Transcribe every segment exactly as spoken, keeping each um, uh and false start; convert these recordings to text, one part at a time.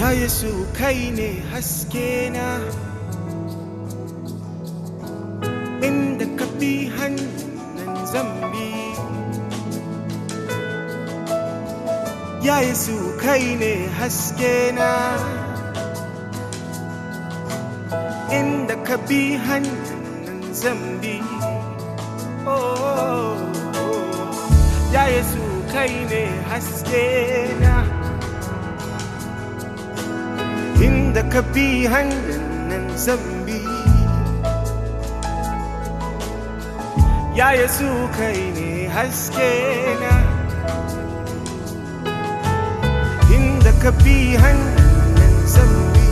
Ya Yesu kai ne haske na, inda ka bi hannun zambi. Ya Yesu kai ne haske na, inda ka bi hannun zambi. Oh, Ya Yesu kai ne haske na, inda ka bi hannun zambi. Ya Yesu kai ne haske na, inda ka bi hannun zambi.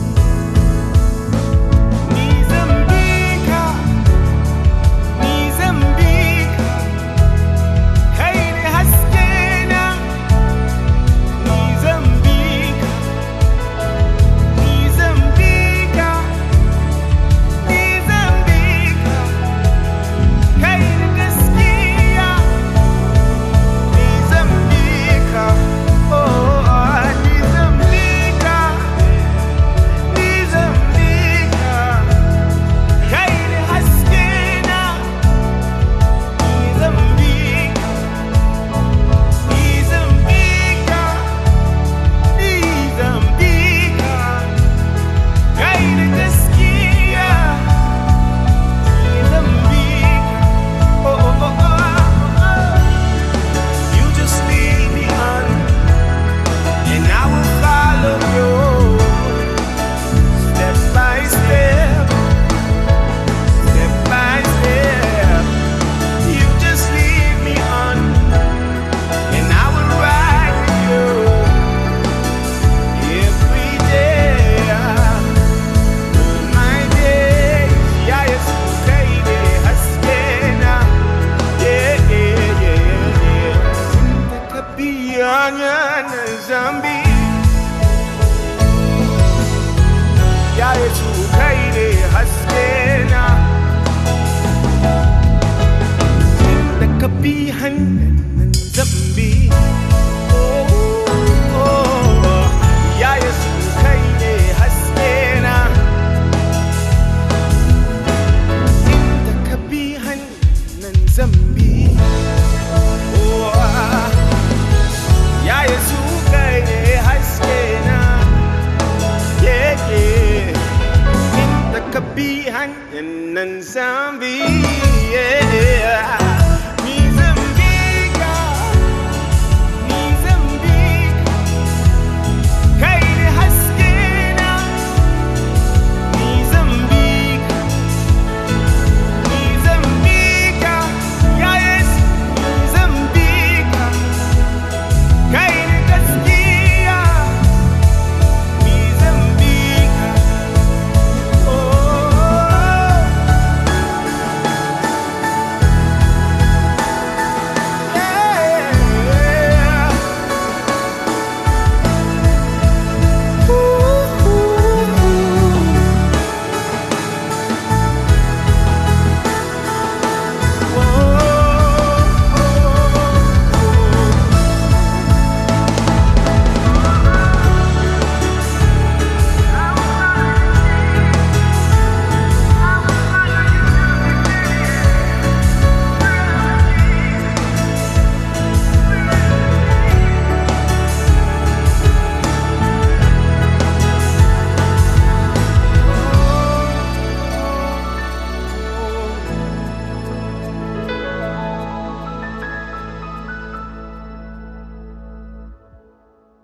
Ni zambi ka, ni zambi ka, kai ne haske na. Ni zambi ka, ni zambi ka, ni zambi ka, kai ne gaskiya. Ni zambi ka, oh, ni zambi ka, ni zambi ka, kai ne haske na. Ni zambi ka, ni zambi ka, ni zambi ka, kai ne gaskiya. Ni zambi ka, oh, oh, oh, oh, oh. You just lead me on, and I will follow you, step by step, step by step. You just lead me on, and I will ride with you every day, all my days. Ya Yesu kai ne haske na, yeah, yeah, yeah, yeah. Inda ka bi hannun zambi. Ya Yesu kai ne haske na, inda ka bi hannun zambi. Oh, oh, Ya Yesu kai ne haske na, inda ka bi hannun zambi. Oh, Ya Yesu kai ne haske na, yeah, yeah, inda ka bi hannun zambi.